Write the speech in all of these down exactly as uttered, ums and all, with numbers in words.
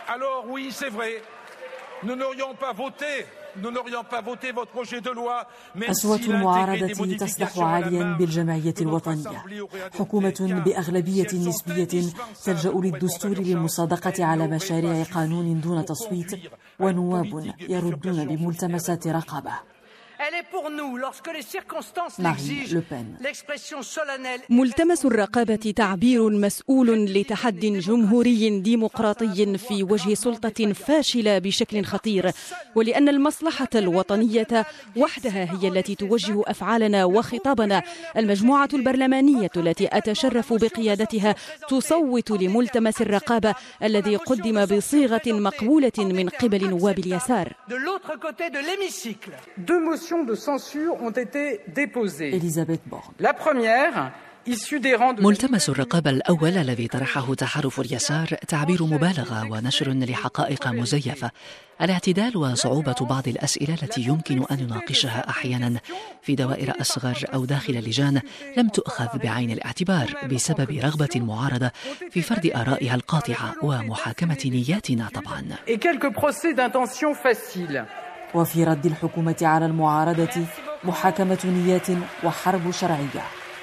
Alors oui, c'est vrai. Nous n'aurions pas voté. أصوات المعارضة تصدح عاليا بالجمعية الوطنية. حكومة بأغلبية نسبية تلجأ للدستور للمصادقة على مشاريع قانون دون تصويت، ونواب يردون بملتمسات رقابة. ملتمس الرقابة تعبير مسؤول لتحد جمهوري ديمقراطي في وجه سلطة فاشلة بشكل خطير، ولأن المصلحة الوطنية وحدها هي التي توجه أفعالنا وخطابنا. المجموعة البرلمانية التي أتشرف بقيادتها تصوت لملتمس الرقابة الذي قدم بصيغة مقبولة من قبل نواب اليسار. de censure ont été déposées. Elisabeth Borne. La première ملتمس الرقابة الأول الذي طرحه تحالف اليسار تعبير مبالغة ونشر لحقائق مزيفة، الاعتدال وصعوبة بعض الأسئلة التي يمكن أن نناقشها أحيانا في دوائر أصغر أو داخل لجان لم تؤخذ بعين الاعتبار بسبب رغبة المعارضة في فرض آرائها القاطعة ومحاكمة نياتنا طبعا. وفي رد الحكومة على المعارضة محاكمة نيات وحرب شرعية.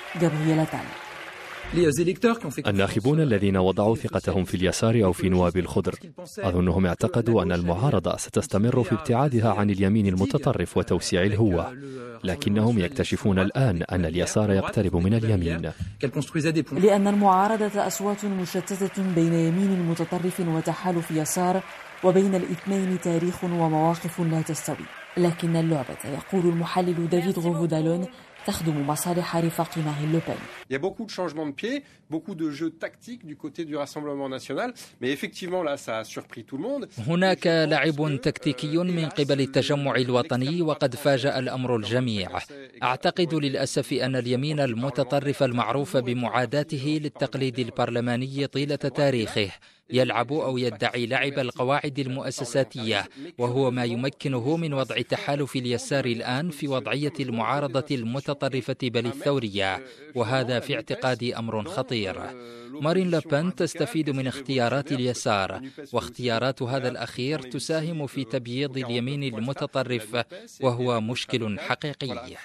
الناخبون الذين وضعوا ثقتهم في اليسار أو في نواب الخضر أظنهم اعتقدوا أن المعارضة ستستمر في ابتعادها عن اليمين المتطرف وتوسيع الهوة، لكنهم يكتشفون الآن أن اليسار يقترب من اليمين، لأن المعارضة أصوات مشتتة بين يمين متطرف وتحالف يسار، وبين الاثنين تاريخ ومواقف لا تستوي. لكن اللعبة، يقول المحلل دافيد غوفودالون، تخدم مصالح رفاق مارين لوبين. Il y a beaucoup de changements de pied, beaucoup de jeux tactiques du côté du Rassemblement national, mais effectivement là ça a surpris tout le monde. هناك لعب تكتيكي من قبل التجمع الوطني وقد فاجأ الأمر الجميع. أعتقد للأسف أن اليمين المتطرف المعروف بمعاداته للتقليد البرلماني طيلة تاريخه يلعب أو يدعي لعب القواعد المؤسساتية، وهو ما يمكنه من وضع تحالف اليسار الآن في وضعية المعارضة المتطرفة بل الثورية، وهذا في اعتقادي أمر خطير. مارين لوبين تستفيد من اختيارات اليسار، واختيارات هذا الأخير تساهم في تبييض اليمين المتطرف، وهو مشكل حقيقي.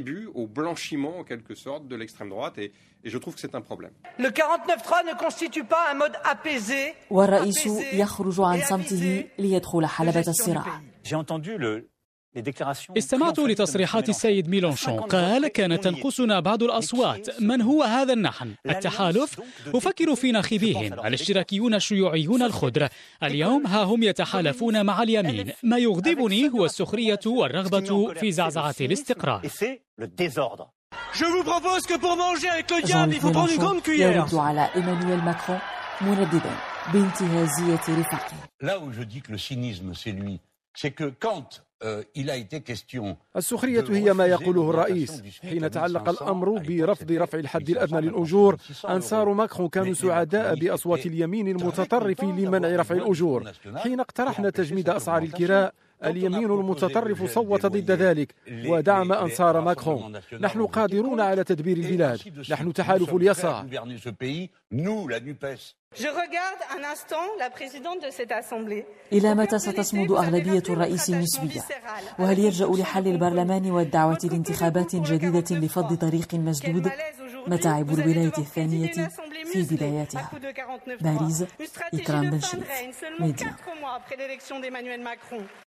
والرئيس يخرج عن صمته ليدخل حلبة الصراع. استمعت لتصريحات السيد ميلونشون، قال كانت تنقصنا بعض الأصوات. من هو هذا النحن؟ التحالف؟ أفكر في ناخبيهم الاشتراكيون الشيوعيون الخضر. اليوم ها هم يتحالفون مع اليمين. ما يغضبني هو السخرية والرغبة في زعزعة الاستقرار. يرد على إيمانويل ماكرون منددا بانتهازية رفاقه. السخرية هي ما يقوله الرئيس. حين تعلق الأمر برفض رفع الحد الأدنى للأجور، أنصار ماكرون كانوا سعداء بأصوات اليمين المتطرف لمنع رفع الأجور. حين اقترحنا تجميد أسعار الكراء، اليمين المتطرف صوت ضد ذلك ودعم أنصار ماكرون. نحن قادرون على تدبير البلاد، نحن تحالف اليسار. إلى متى ستصمد أغلبية الرئيس النسبية؟ وهل يلجأ لحل البرلمان والدعوة لانتخابات جديدة لفض طريق مسدود؟ متاعب الولاية الثانية في بداياتها. باريس، إكرام بن شريف، ميديا.